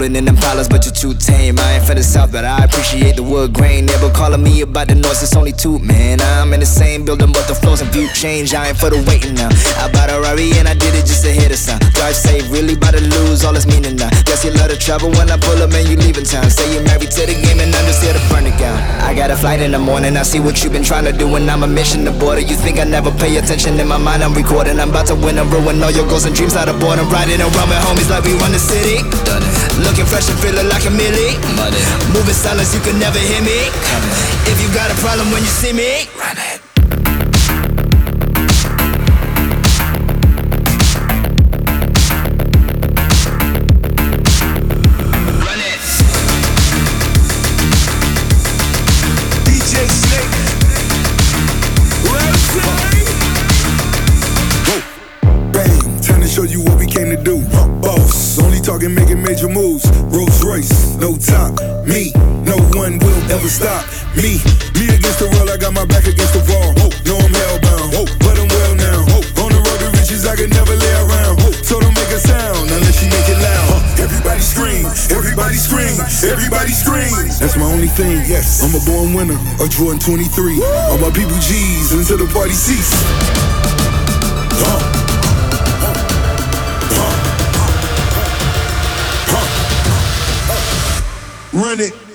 rolling in them dollars, but you're too tame. I ain't for the south, but I appreciate the wood grain. Never calling me about the noise, it's only two, man. I'm in the same building, but the flows and view change. I ain't for the waiting now. I bought a Rari and I did it just to hear the sound. Drive safe, really about to lose all its meaning now. Guess you love to travel when I pull up and you leaving town. Say you're married to the game and I'm just here to burn it down. I got a flight in the morning, I see what you've been trying to do, and I'm a mission to border. You think I never pay attention? In my mind I'm recording. I'm about to win and ruin all your goals and dreams out of boredom. Riding around with homies like we run the city. Done it. Looking fresh and feeling like a millie. Money. Moving silence, you can never hear me. Coming. If you got a problem when you see me, run it. Show you what we came to do. Boss, only talking making major moves. Rolls Royce, no top. Me, no one will ever stop me. Me against the world, I got my back against the wall. No, I'm hellbound, but I'm well now. On the road to riches, I can never lay around. So don't make a sound unless you make it loud. Everybody scream, everybody scream, everybody scream. That's my only thing. Yes, I'm a born winner, a Jordan 23. All my people G's until the party cease. Run it.